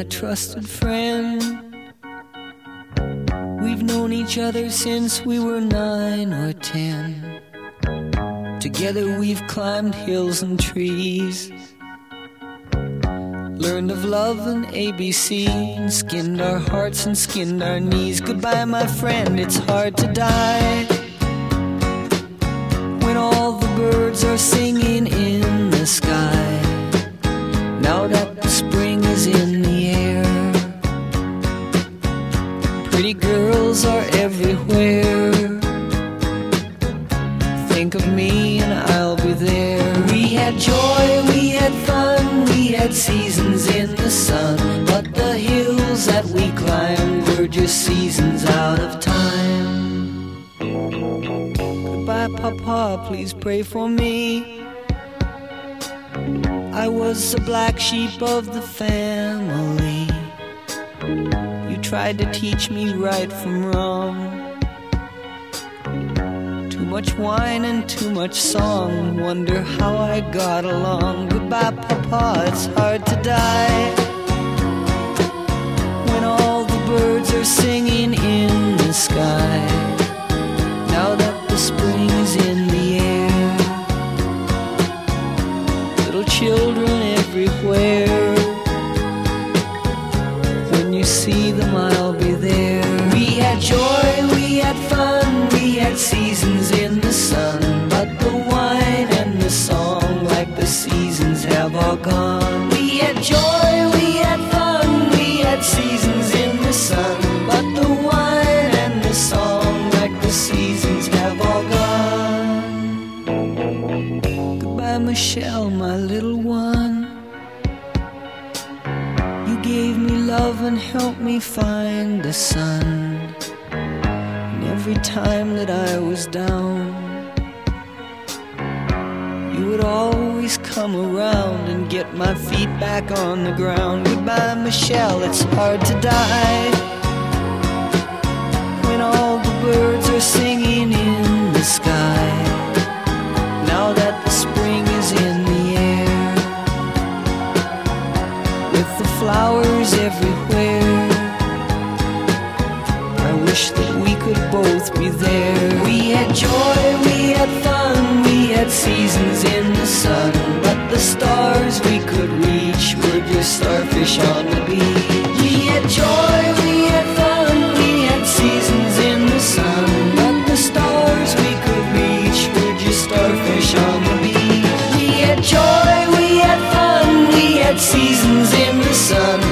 trusted friend. We've known each other since we were 9 or 10. Together we've climbed hills and trees, learned of love and ABC, and skinned our hearts and skinned our knees. Goodbye, my friend, it's hard to die when all the birds are singing in the sky. Now that the spring is in the air, pretty girls are everywhere. Think of me and I'll be there. We had joy, we had fun, we had seasons in the sun, but the hills that we climbed were just seasons out of time. Goodbye, Papa, please pray for me. I was the black sheep of the family. You tried to teach me right from wrong. Too much wine and too much song, wonder how I got along. Goodbye, Papa, it's hard to die when all the birds are singing in the sky. Now that the spring is in the air, little children everywhere. When you see them, I'll be there. We had joy, we had fun, we had seasons in the sun, but the wine and the song, like the seasons, have all gone. We had joy, we had fun, we had seasons in the sun, but the wine and the song, like the seasons, have all gone. Goodbye, Michelle, my little one. You gave me love and helped me find the sun. And every time that I was down, you would always come around and get my feet back on the ground. Goodbye, Michelle, it's hard to die when all the birds are singing in the sky. Now that the spring is in the air, with the flowers everywhere, I wish that we could both be there. We had joy, we had fun, we had seasons in the sun, but the stars we could reach were just starfish on the beach. We had joy, we had fun, we had seasons in the sun, but the stars we could reach were just starfish on the beach. We had joy, we had fun, we had seasons in the sun,